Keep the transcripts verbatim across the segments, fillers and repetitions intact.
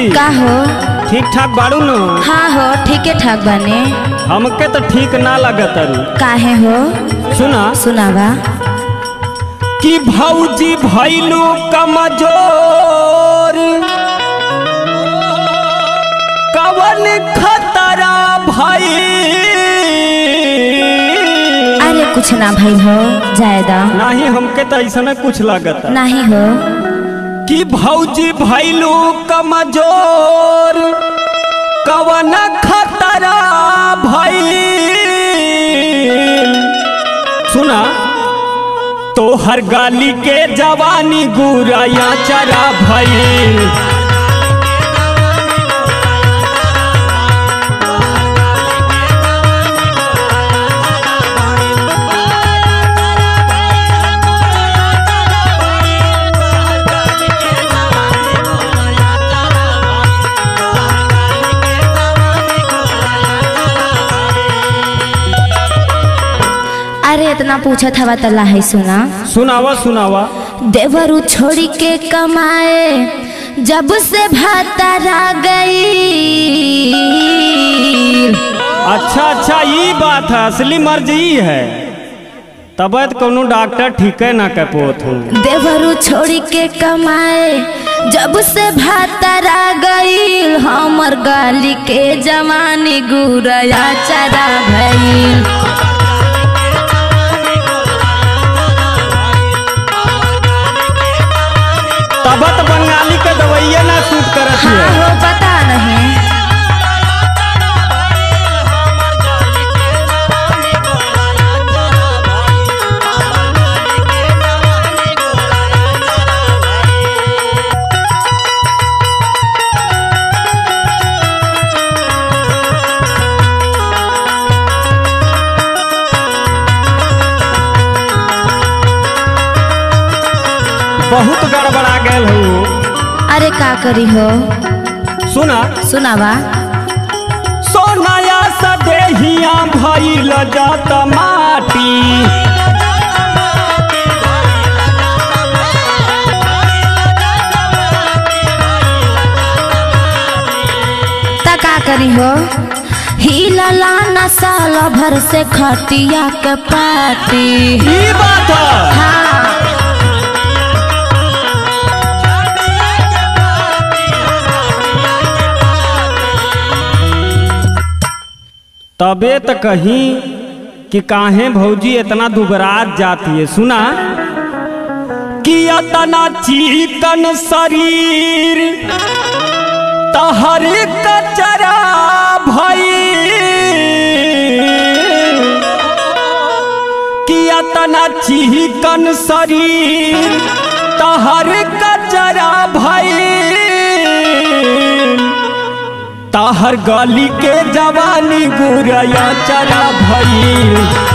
का हो? ठीक ठाक बाड़ू न? हाँ हो, ठीके ठाक बाने। हमके तो ठीक ना लगत। काहे हो? सुना सुनावा। कि भौजी भैलू कमजोर, कवन खतरा भाई। अरे कुछ ना भाई हो, जायदा नहीं, हमके तो ऐसा न कुछ लगत। नहीं हो कि भौजी भैलू कमजोर, कवन खतरा भाई। सुना तो हर गाली के जवानी गुराया चरा भई। अरे इतना पूछा था तला है। सुना सुनावा सुनावा। देवरू छोड़ी के कमाए जब से भातारा गई। अच्छा अच्छा, ये बात है, असली मर्जी है। तबत कोनो डॉक्टर ठीक है ना कपोत हूँ। देवरू छोड़ी के कमाए जब से भातारा गई। हमर गाली के जवानी गुरया चरा भइल। तबत बंगाली के दवाइया ना सूट करत है। हाँ हो, पता नहीं। बहुत गड़बड़ा गए हो। अरे का करी हो? सुना सुनावा। सोनाया सदेहिया भइल जात माटी। ता का करी हो? हिलला न साल भर से खटिया के पाटी। ई बात है। हाँ तबे तो कहीं कि काहे भौजी इतना दुबरात जाती है। सुना कि इतना चिकन शरीर तहर कचरा भई। कि इतना चिकन शरीर तहर कचरा भई। ताहर गाली के जवानी गुरया चरा भई।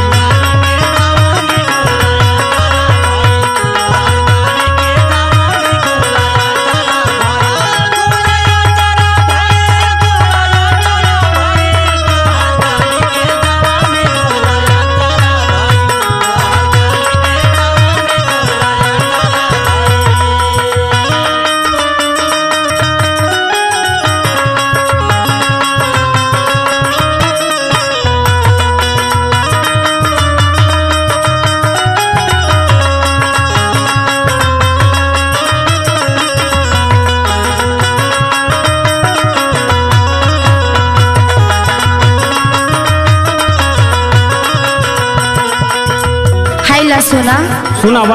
सुना सुनावा।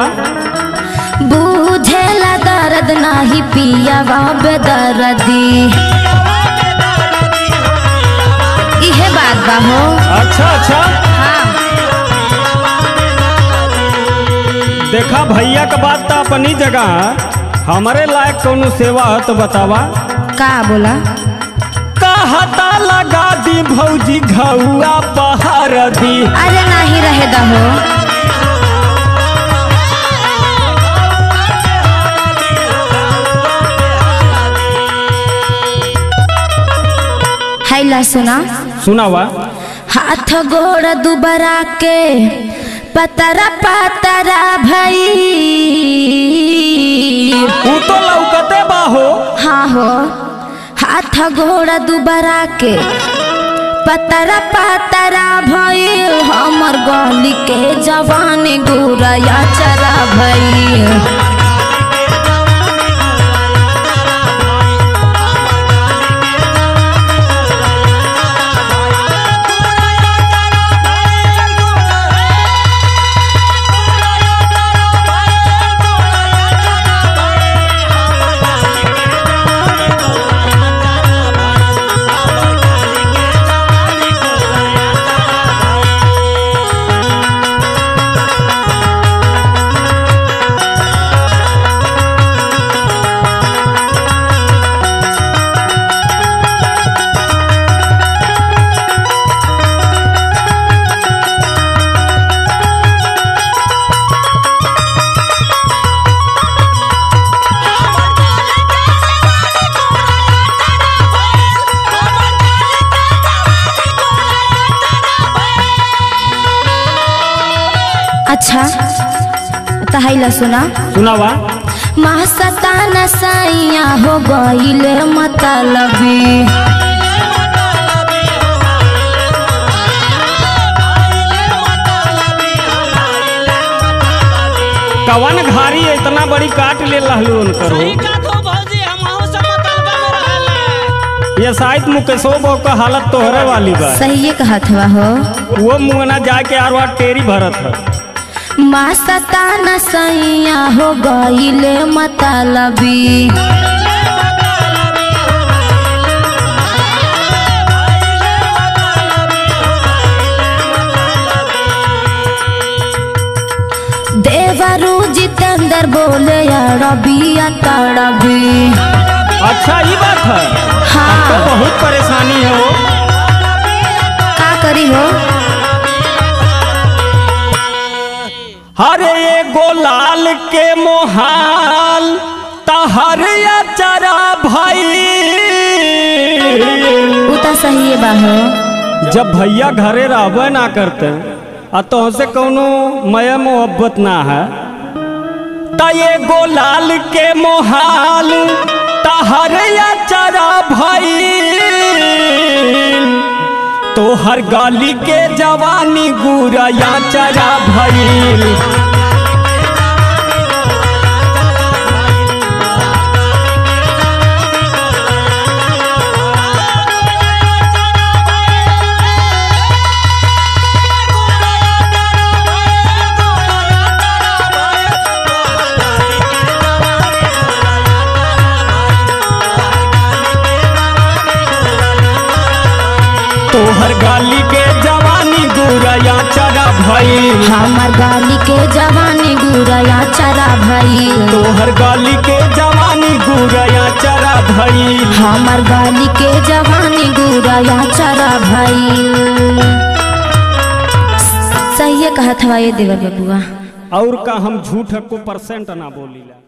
बूझेला दर्द नाही पियावा बेदर्दी। इहे बात बा हो। अच्छा अच्छा। हाँ। देखा भैया का बात तो अपनी जगह। हमारे लायक कोनो सेवा है तो बतावा। का बोला? कहता लगा दी भौजी घौआ पहाड़ दी। अरे नहीं रहेगा हो। हैला सुना सुनावा। हाथ गोड़ दुबरा के पतरा पतरा भई। तू तो लौकते बाहो। हाँ हो। हाथ घोड़ा दुबरा के पतरा पतरा भइल हमर गली के जवानी गुरया चरा भइल। अच्छा तहाइला सुना सुनावा। महासताना साइया हो गइले मतलबी कवन घारी इतना बड़ी काट ले लहलू उनकरो। ये शायद मुकेशो बो का हालत तोहरे वाली बा। सही कहत हुआ हो। वो मुंगना जाके आरवा टेरी भरत है। माँ सताना सैया हो गइले मतलबी देवरू जितेंद्र बोले अरबिया तड़बी। अच्छा ये बात है। हाँ तो बहुत परेशानी है वो। का करी हो। हरे एगो लाल के मोहाल तहर चरा भाई। उता सही बा हो। जब भैया घरे रहबे ना करते आ तो से कोनो मया मोहब्बत ना है त एगो लाल के मोहाल तहर चरा भाई। तो हर गाली के जवानी गुरया चरा भइल। तोहर गाली के जवानी गुरया चरा भइल। हमर गाली के जवानी गुरया चरा भइल। तोहर गाली के जवानी गुरया चरा भइल। हमर गाली के जवानी गुरया चरा भइल। सही कहत हवा ये देवर बबुआ। और का हम झूठ को परसेंट ना बोलीला।